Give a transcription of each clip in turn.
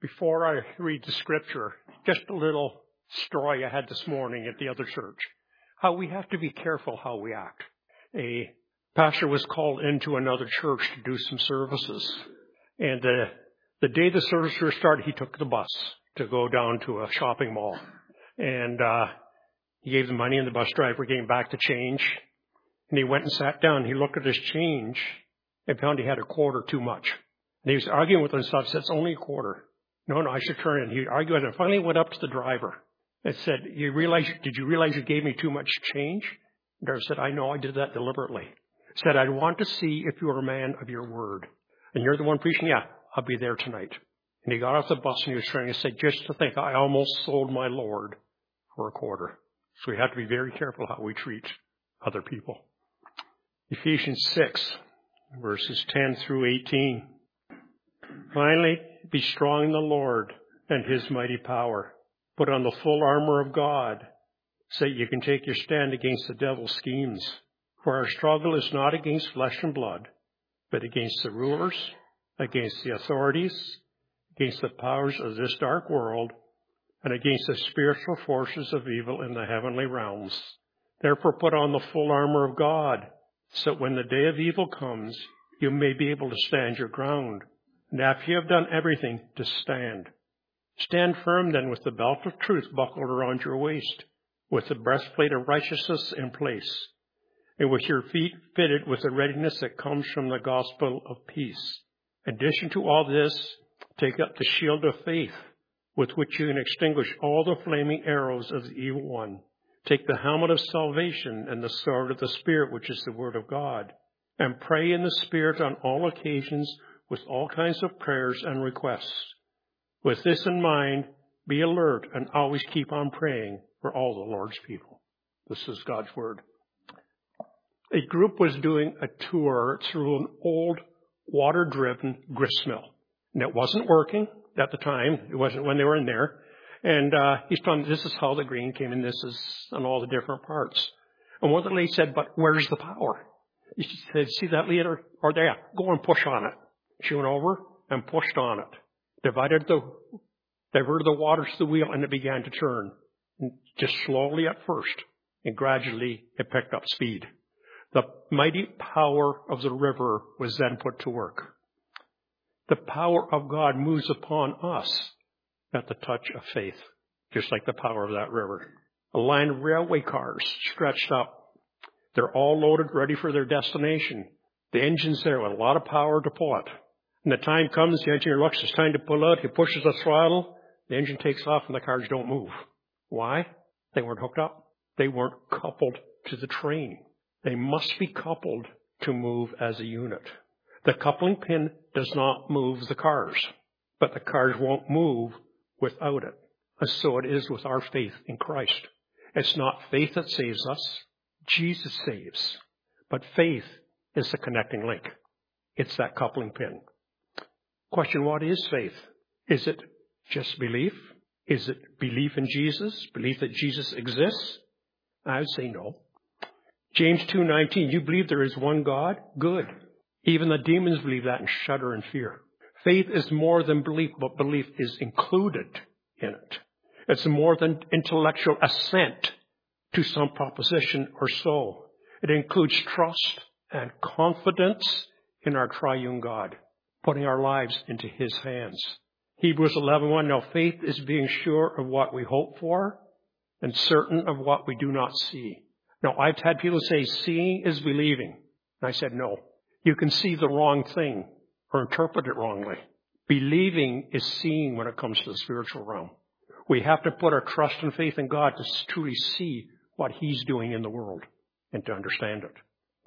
Before I read the scripture, just a little story I had this morning at the other church. How we have to be careful how we act. A pastor was called into another church to do some services. And the day the services were started, he took the bus to go down to a shopping mall. And he gave the money, and the bus driver gave him back the change. And he went and sat down. He looked at his change and found he had a quarter too much. And he was arguing with himself. He said, "It's only a quarter. No, I should turn in." He argued with it. Finally went up to the driver and said, "Did you realize you gave me too much change?" The driver said, "I know, I did that deliberately." He said, "I want to see if you're a man of your word. And you're the one preaching? Yeah, I'll be there tonight." And he got off the bus and he was trying to say, "Just to think, I almost sold my Lord for a quarter." So we have to be very careful how we treat other people. Ephesians 6, verses 10 through 18. Finally, be strong in the Lord and his mighty power. Put on the full armor of God so that you can take your stand against the devil's schemes. For our struggle is not against flesh and blood, but against the rulers, against the authorities, against the powers of this dark world, and against the spiritual forces of evil in the heavenly realms. Therefore put on the full armor of God, so that when the day of evil comes, you may be able to stand your ground. And after you have done everything, to stand. Stand firm then with the belt of truth buckled around your waist, with the breastplate of righteousness in place, and with your feet fitted with the readiness that comes from the gospel of peace. In addition to all this, take up the shield of faith, with which you can extinguish all the flaming arrows of the evil one. Take the helmet of salvation and the sword of the Spirit, which is the word of God, and pray in the Spirit on all occasions with all kinds of prayers and requests. With this in mind, be alert and always keep on praying for all the Lord's people. This is God's word. A group was doing a tour through an old water-driven grist mill. And it wasn't working at the time. It wasn't when they were in there. And he's telling, this is how the grain came in, this is on all the different parts. And one of the ladies said, "But where's the power?" He said, "See that leader? Or there, go and push on it." She went over and pushed on it, diverted the water to the wheel, and it began to turn. And just slowly at first, and gradually it picked up speed. The mighty power of the river was then put to work. The power of God moves upon us at the touch of faith, just like the power of that river. A line of railway cars stretched up. They're all loaded, ready for their destination. The engine's there with a lot of power to pull it. And the time comes, the engineer looks, it's time to pull out. He pushes the throttle. The engine takes off and the cars don't move. Why? They weren't hooked up. They weren't coupled to the train. They must be coupled to move as a unit. The coupling pin does not move the cars, but the cars won't move without it. And so it is with our faith in Christ. It's not faith that saves us. Jesus saves. But faith is the connecting link. It's that coupling pin. Question, what is faith? Is it just belief? Is it belief in Jesus? Belief that Jesus exists? I would say no. James 2:19, you believe there is one God? Good. Even the demons believe that and shudder in fear. Faith is more than belief, but belief is included in it. It's more than intellectual assent to some proposition or so. It includes trust and confidence in our triune God, putting our lives into his hands. Hebrews 11:1, now faith is being sure of what we hope for and certain of what we do not see. Now, I've had people say seeing is believing. And I said, no. You can see the wrong thing or interpret it wrongly. Believing is seeing when it comes to the spiritual realm. We have to put our trust and faith in God to truly see what he's doing in the world and to understand it.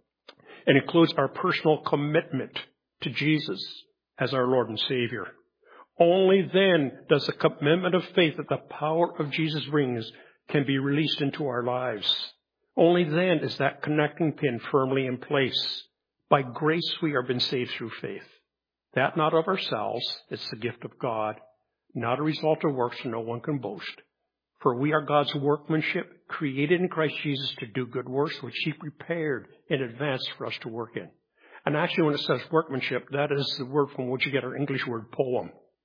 It includes our personal commitment to Jesus as our Lord and Savior. Only then does the commitment of faith that the power of Jesus brings can be released into our lives. Only then is that connecting pin firmly in place. By grace we have been saved through faith. That not of ourselves, it's the gift of God, not a result of works, so no one can boast. For we are God's workmanship, created in Christ Jesus to do good works, which he prepared in advance for us to work in. And actually, when it says workmanship, that is the word from which you get our English word poem.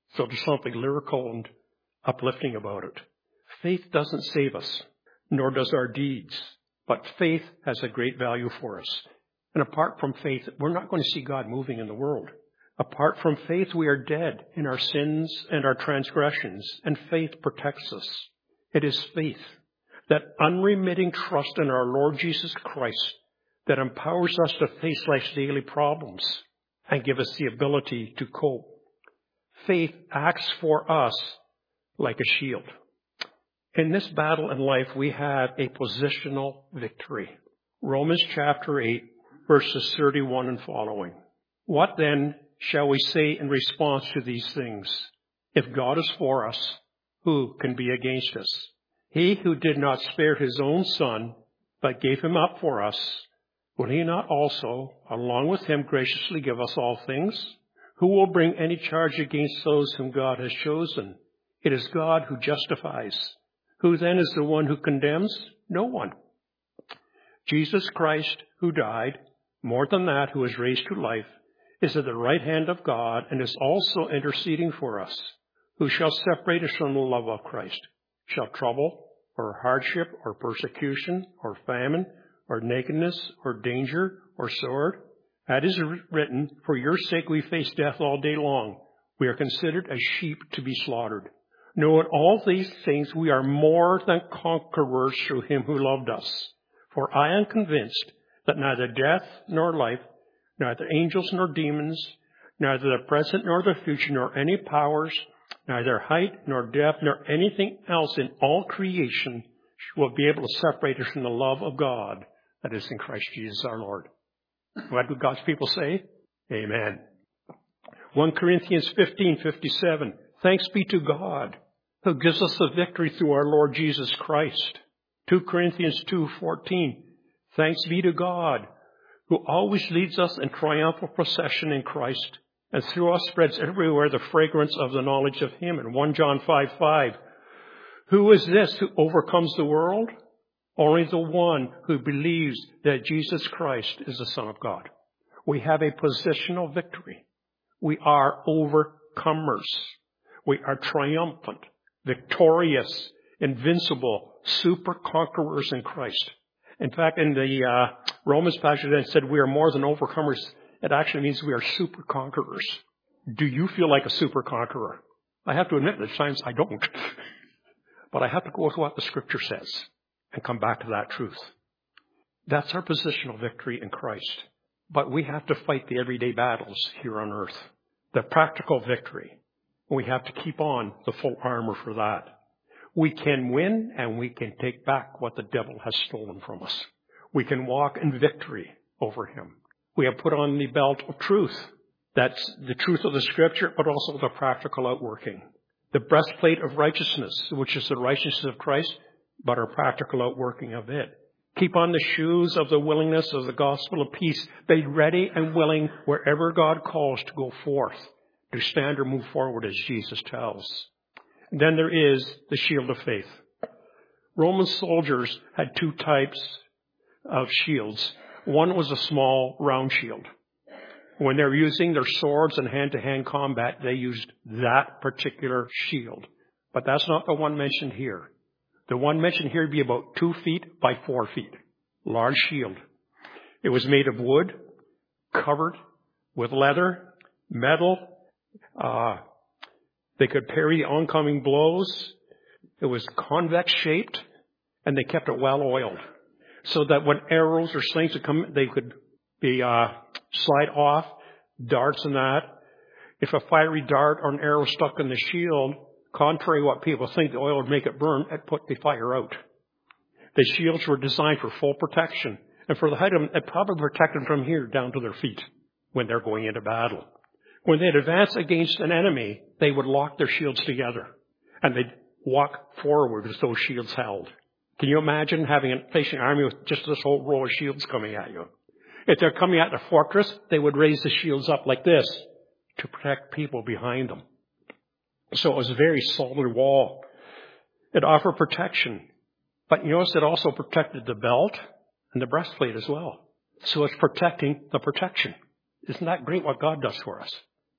So there's something lyrical and uplifting about it. Faith doesn't save us, nor does our deeds, but faith has a great value for us. And apart from faith, we're not going to see God moving in the world. Apart from faith, we are dead in our sins and our transgressions, and faith protects us. It is faith, that unremitting trust in our Lord Jesus Christ, that empowers us to face life's daily problems and give us the ability to cope. Faith acts for us like a shield. In this battle in life, we have a positional victory. Romans chapter 8, verses 31 and following. What then shall we say in response to these things? If God is for us, who can be against us? He who did not spare his own son, but gave him up for us, will he not also, along with him, graciously give us all things? Who will bring any charge against those whom God has chosen? It is God who justifies. Who then is the one who condemns? No one. Jesus Christ, who died, more than that, who is raised to life, is at the right hand of God and is also interceding for us. Who shall separate us from the love of Christ? Shall trouble, or hardship, or persecution, or famine, or nakedness, or danger, or sword? That is written, for your sake we face death all day long. We are considered as sheep to be slaughtered. No, in all these things we are more than conquerors through him who loved us. For I am convinced that neither death nor life, neither angels nor demons, neither the present nor the future, nor any powers, neither height nor depth, nor anything else in all creation will be able to separate us from the love of God that is in Christ Jesus our Lord. What do God's people say? Amen. 1 Corinthians 15:57. Thanks be to God who gives us the victory through our Lord Jesus Christ. 2 Corinthians 2:14. Thanks be to God who always leads us in triumphal procession in Christ, and through us spreads everywhere the fragrance of the knowledge of him. And 1 John 5:5. Who is this who overcomes the world? Only the one who believes that Jesus Christ is the Son of God. We have a positional victory. We are overcomers. We are triumphant, victorious, invincible, super conquerors in Christ. In fact, in the Romans passage that said we are more than overcomers, it actually means we are super conquerors. Do you feel like a super conqueror? I have to admit that at times I don't. But I have to go with what the Scripture says and come back to that truth. That's our positional victory in Christ. But we have to fight the everyday battles here on earth. The practical victory. We have to keep on the full armor for that. We can win and we can take back what the devil has stolen from us. We can walk in victory over him. We have put on the belt of truth. That's the truth of the Scripture, but also the practical outworking. The breastplate of righteousness, which is the righteousness of Christ, but our practical outworking of it. Keep on the shoes of the willingness of the gospel of peace, made ready and willing wherever God calls to go forth, to stand or move forward as Jesus tells. And then there is the shield of faith. Roman soldiers had two types of shields. One was a small round shield. When they were using their swords in hand-to-hand combat, they used that particular shield. But that's not the one mentioned here. The one mentioned here would be about 2 feet by 4 feet. Large shield. It was made of wood, covered with leather, metal. They could parry oncoming blows. It was convex shaped, and they kept it well oiled, so that when arrows or slings would come, they could be slide off, darts and that. If a fiery dart or an arrow stuck in the shield, contrary to what people think, the oil would make it burn, it put the fire out. The shields were designed for full protection, and for the height of them, it probably protected them from here down to their feet when they're going into battle. When they'd advance against an enemy, they would lock their shields together, and they'd walk forward as those shields held. Can you imagine facing an army with just this whole row of shields coming at you? If they're coming at the fortress, they would raise the shields up like this to protect people behind them. So it was a very solid wall. It offered protection. But you notice it also protected the belt and the breastplate as well. So it's protecting the protection. Isn't that great what God does for us?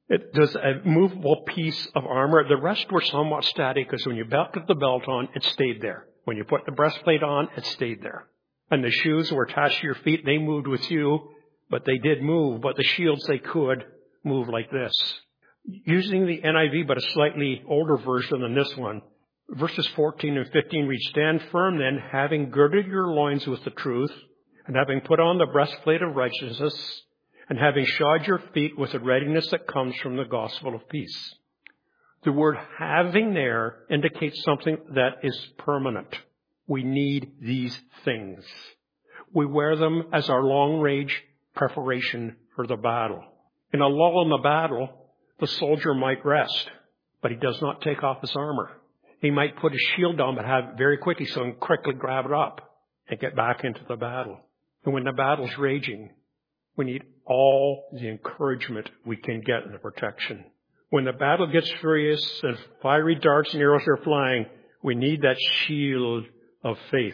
It does a movable piece of armor. The rest were somewhat static because when you put the belt on, it stayed there. When you put the breastplate on, it stayed there. And the shoes were attached to your feet. They moved with you, but they did move. But the shields, they could move like this. Using the NIV, but a slightly older version than this one, verses 14 and 15 read, "Stand firm then, having girded your loins with the truth, and having put on the breastplate of righteousness, and having shod your feet with the readiness that comes from the gospel of peace." The word having there indicates something that is permanent. We need these things. We wear them as our long-range preparation for the battle. In a lull in the battle, the soldier might rest, but he does not take off his armor. He might put his shield on, but have it very quickly so he can quickly grab it up and get back into the battle. And when the battle's raging, we need all the encouragement we can get in the protection. When the battle gets furious and fiery darts and arrows are flying, we need that shield of faith.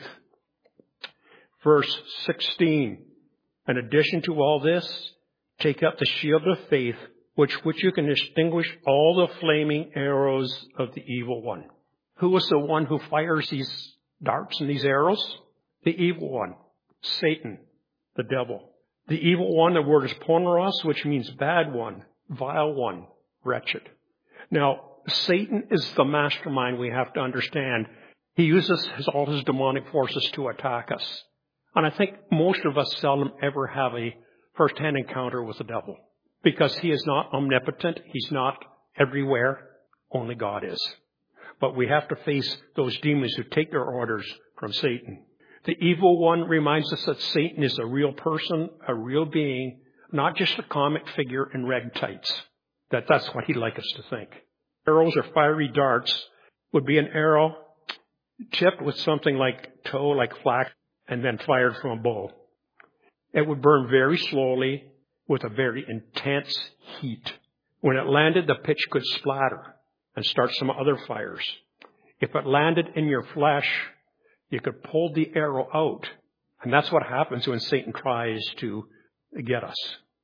Verse 16, in addition to all this, take up the shield of faith, which you can extinguish all the flaming arrows of the evil one. Who is the one who fires these darts and these arrows? The evil one, Satan, the devil. The evil one, the word is poneros, which means bad one, vile one, wretched. Now, Satan is the mastermind, we have to understand. He uses all his demonic forces to attack us. And I think most of us seldom ever have a first-hand encounter with the devil, because he is not omnipotent. He's not everywhere. Only God is. But we have to face those demons who take their orders from Satan. The evil one reminds us that Satan is a real person, a real being, not just a comic figure in red tights. That's what he'd like us to think. Arrows or fiery darts would be an arrow tipped with something like tow, like flax, and then fired from a bow. It would burn very slowly with a very intense heat. When it landed, the pitch could splatter and start some other fires. If it landed in your flesh, you could pull the arrow out. And that's what happens when Satan tries to get us.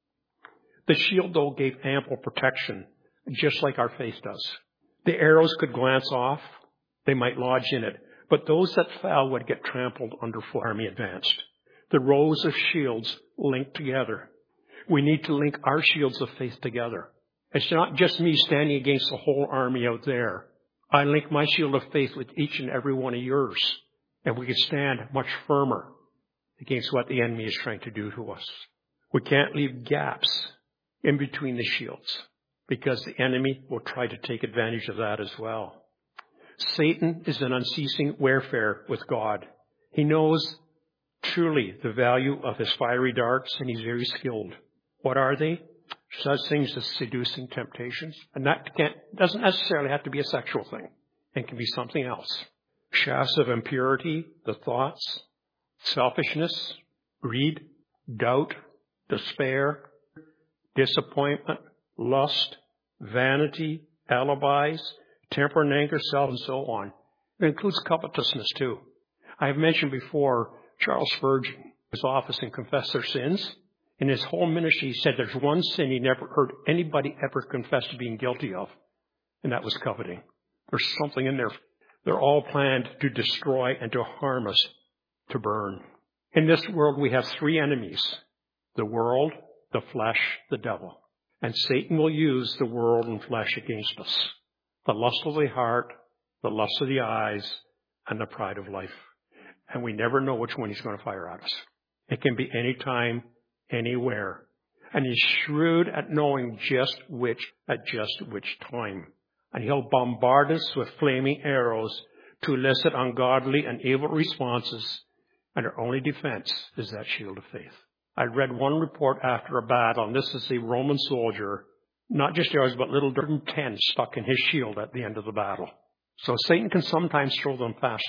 The shield, though, gave ample protection, just like our faith does. The arrows could glance off. They might lodge in it. But those that fell would get trampled underfoot. Army advanced. The rows of shields linked together. We need to link our shields of faith together. It's not just me standing against the whole army out there. I link my shield of faith with each and every one of yours. And we can stand much firmer against what the enemy is trying to do to us. We can't leave gaps in between the shields, because the enemy will try to take advantage of that as well. Satan is in unceasing warfare with God. He knows truly the value of his fiery darts, and he's very skilled. What are they? Such things as seducing temptations. And that doesn't necessarily have to be a sexual thing. It can be something else. Shafts of impurity, the thoughts, selfishness, greed, doubt, despair, disappointment, lust, vanity, alibis, temper and anger, self, and so on. It includes covetousness too. I have mentioned before Charles Spurgeon, his office, and confessed their sins. In his whole ministry, he said there's one sin he never heard anybody ever confess to being guilty of, and that was coveting. There's something in there. They're all planned to destroy and to harm us, to burn. In this world, we have three enemies: the world, the flesh, the devil. And Satan will use the world and flesh against us. The lust of the heart, the lust of the eyes, and the pride of life. And we never know which one he's going to fire at us. It can be any time, anywhere. And he's shrewd at knowing just which time. And he'll bombard us with flaming arrows to elicit ungodly and evil responses. And our only defense is that shield of faith. I read one report after a battle, and this is a Roman soldier, not just arrows, but little 10 stuck in his shield at the end of the battle. So Satan can sometimes throw them fast.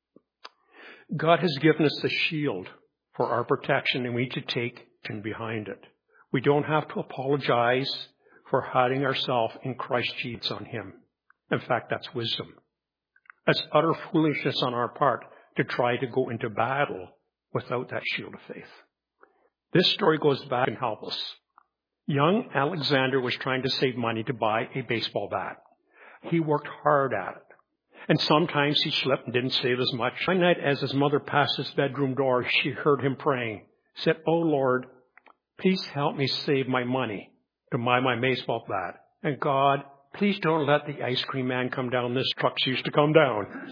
God has given us the shield for our protection, and we need to take in behind it. We don't have to apologize for hiding ourselves in Christ Jesus on him. In fact, that's wisdom. That's utter foolishness on our part to try to go into battle without that shield of faith. This story goes back and helps us. Young Alexander was trying to save money to buy a baseball bat. He worked hard at it. And sometimes he slipped and didn't save as much. One night, as his mother passed his bedroom door, she heard him praying. He said, "Oh Lord, please help me save my money to buy my baseball bat. And God, please don't let the ice cream man come down this truck's used to come down."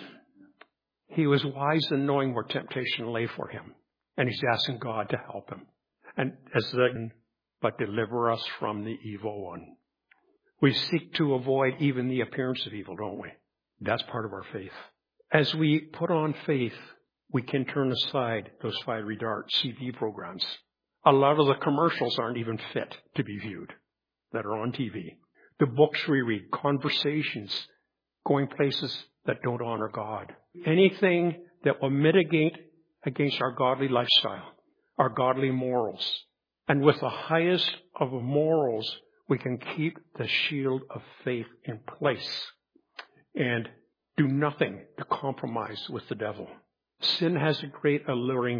He was wise in knowing where temptation lay for him. And he's asking God to help him. And but deliver us from the evil one. We seek to avoid even the appearance of evil, don't we? That's part of our faith. As we put on faith, we can turn aside those fiery dart TV programs. A lot of the commercials aren't even fit to be viewed that are on TV. The books we read, conversations, going places that don't honor God. Anything that will mitigate against our godly lifestyle, our godly morals. And with the highest of morals, we can keep the shield of faith in place and do nothing to compromise with the devil. Sin has a great alluring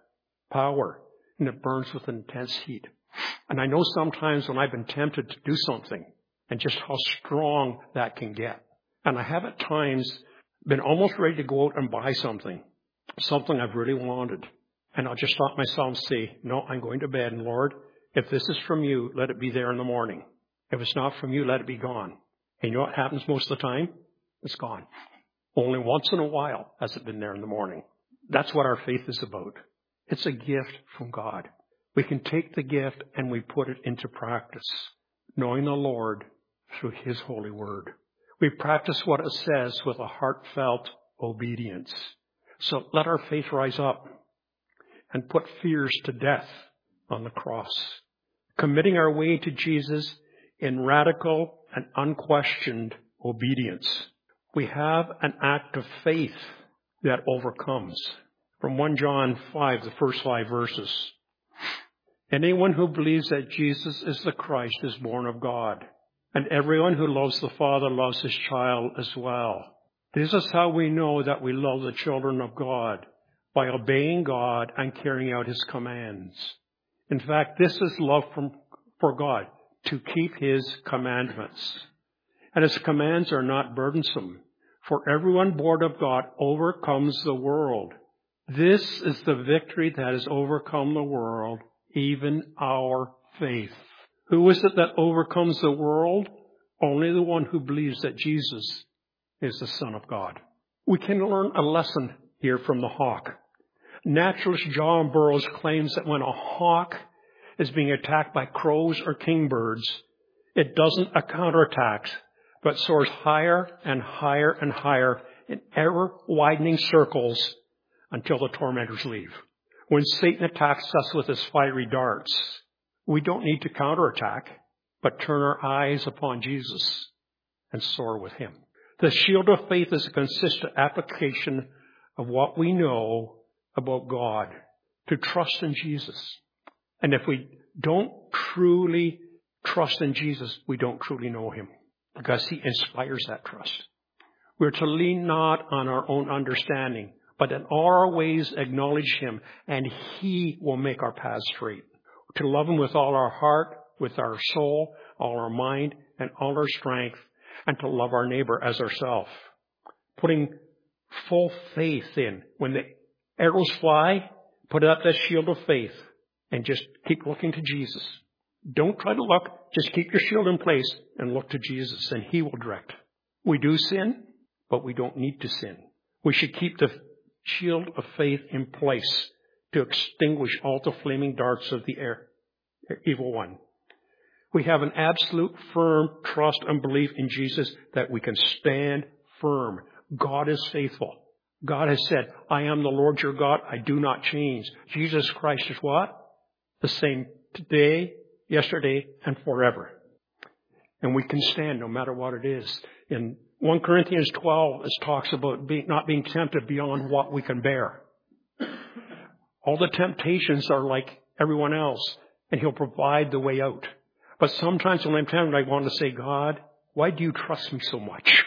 power, and it burns with intense heat. And I know sometimes when I've been tempted to do something, and just how strong that can get. And I have at times been almost ready to go out and buy something I've really wanted. And I'll just stop myself and say, no, I'm going to bed. And Lord, if this is from you, let it be there in the morning. If it's not from you, let it be gone. And you know what happens most of the time? It's gone. Only once in a while has it been there in the morning. That's what our faith is about. It's a gift from God. We can take the gift and we put it into practice, knowing the Lord through His holy word. We practice what it says with a heartfelt obedience. So let our faith rise up and put fears to death on the cross, committing our way to Jesus in radical and unquestioned obedience. We have an act of faith that overcomes. From 1 John 5, the first 5 verses. Anyone who believes that Jesus is the Christ is born of God, and everyone who loves the Father loves his child as well. This is how we know that we love the children of God, by obeying God and carrying out His commands. In fact, this is love for God, to keep His commandments. And His commands are not burdensome, for everyone born of God overcomes the world. This is the victory that has overcome the world, even our faith. Who is it that overcomes the world? Only the one who believes that Jesus is the Son of God. We can learn a lesson here from the hawk. Naturalist John Burroughs claims that when a hawk is being attacked by crows or kingbirds, it doesn't counterattack, but soars higher and higher and higher in ever-widening circles until the tormentors leave. When Satan attacks us with his fiery darts, we don't need to counterattack, but turn our eyes upon Jesus and soar with Him. The shield of faith is a consistent application of what we know about God, to trust in Jesus. And if we don't truly trust in Jesus, we don't truly know Him, because He inspires that trust. We're to lean not on our own understanding, but in all our ways acknowledge Him, and He will make our paths straight. To love Him with all our heart, with our soul, all our mind, and all our strength, and to love our neighbor as ourselves. Putting full faith in. When the arrows fly, put up that shield of faith and just keep looking to Jesus. Don't try to look, just keep your shield in place and look to Jesus, and He will direct. We do sin, but we don't need to sin. We should keep the shield of faith in place to extinguish all the flaming darts of the evil one. We have an absolute firm trust and belief in Jesus that we can stand firm. God is faithful. God has said, I am the Lord your God. I do not change. Jesus Christ is what? The same today, yesterday, and forever. And we can stand no matter what it is. In 1 Corinthians 12, it talks about not being tempted beyond what we can bear. All the temptations are like everyone else, and He'll provide the way out. But sometimes when I'm tempted, I want to say, God, why do you trust me so much?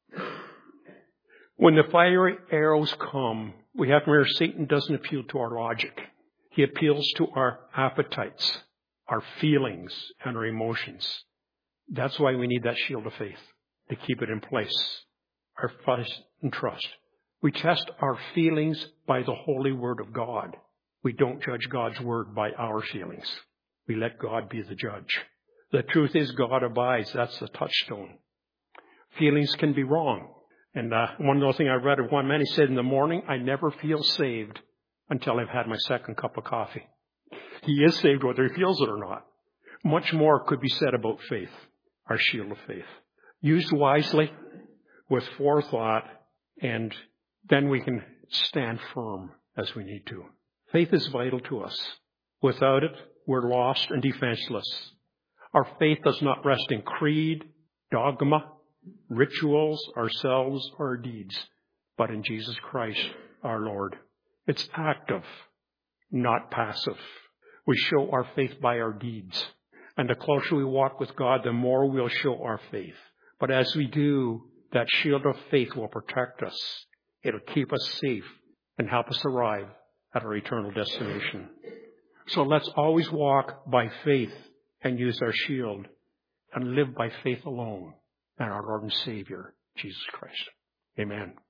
When the fiery arrows come, we have to remember Satan doesn't appeal to our logic. He appeals to our appetites, our feelings and our emotions. That's why we need that shield of faith to keep it in place. Our faith and trust. We test our feelings by the holy word of God. We don't judge God's word by our feelings. We let God be the judge. The truth is God abides. That's the touchstone. Feelings can be wrong. And one other thing I read of one man, he said, in the morning, I never feel saved until I've had my second cup of coffee. He is saved whether he feels it or not. Much more could be said about faith, our shield of faith. Used wisely, with forethought, and then we can stand firm as we need to. Faith is vital to us. Without it, we're lost and defenseless. Our faith does not rest in creed, dogma, rituals, ourselves, or our deeds, but in Jesus Christ, our Lord. It's active, not passive. We show our faith by our deeds. And the closer we walk with God, the more we'll show our faith. But as we do, that shield of faith will protect us. It'll keep us safe and help us arrive at our eternal destination. So let's always walk by faith and use our shield and live by faith alone and our Lord and Savior, Jesus Christ. Amen.